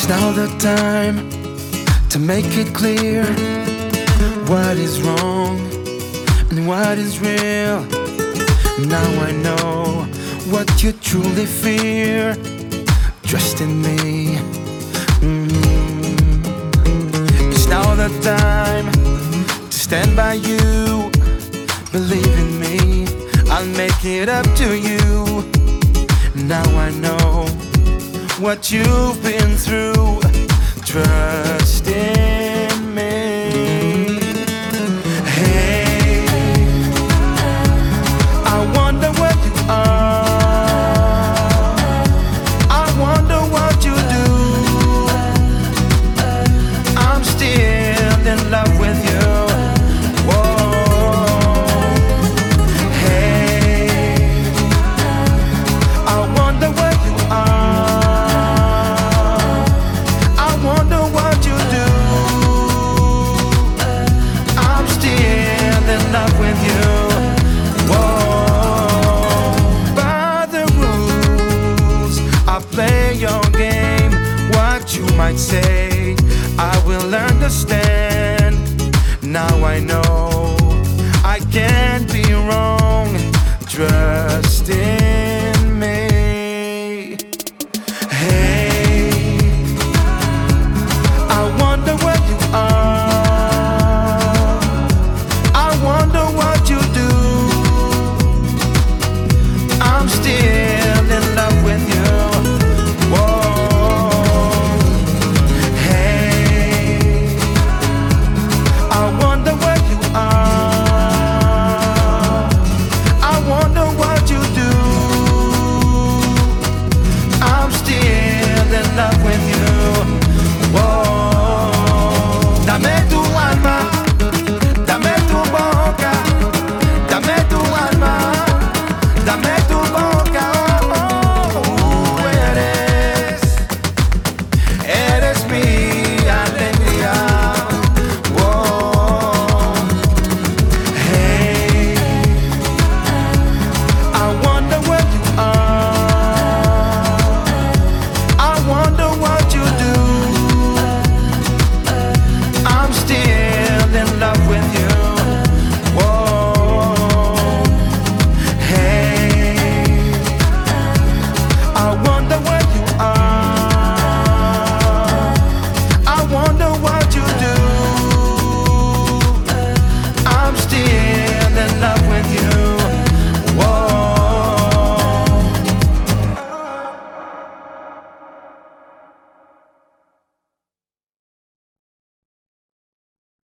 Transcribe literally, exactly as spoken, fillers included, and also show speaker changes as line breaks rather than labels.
It's now the time to make it clear what is wrong and what is real. Now I know what you truly fear. Trust in me. Mm-hmm. It's now the time to stand by you. Believe in me, I'll make it up to you. Now I know what you've been through. Trust in me. Hey, I wonder where you are. I wonder what you do. I'm still in love with you. Whoa. Hey, I wonder where you are. I wonder what you do. I'm still in love with you. Whoa. By the rules, I play your game. What you might say, I will understand. Now I know I can't be wrong. Trust in